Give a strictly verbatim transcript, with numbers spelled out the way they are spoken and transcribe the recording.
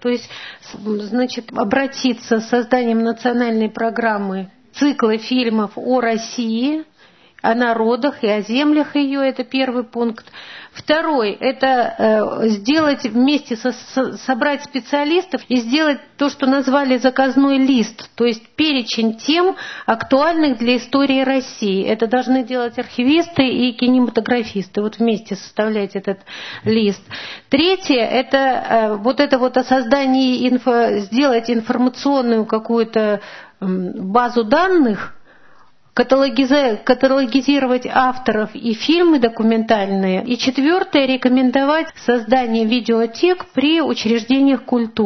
То есть, значит, обратиться с созданием национальной программы цикла фильмов о России, о народах и о землях ее, это первый пункт. Второй – это э, сделать вместе, со, со, собрать специалистов и сделать то, что назвали заказной лист, то есть перечень тем, актуальных для истории России. Это должны делать архивисты и кинематографисты, вот вместе составлять этот лист. Третье – это э, вот это вот о создании, инфо, сделать информационную какую-то э, базу данных, каталогизировать авторов и фильмы документальные. И четвертое, рекомендовать создание видеотек при учреждениях культуры.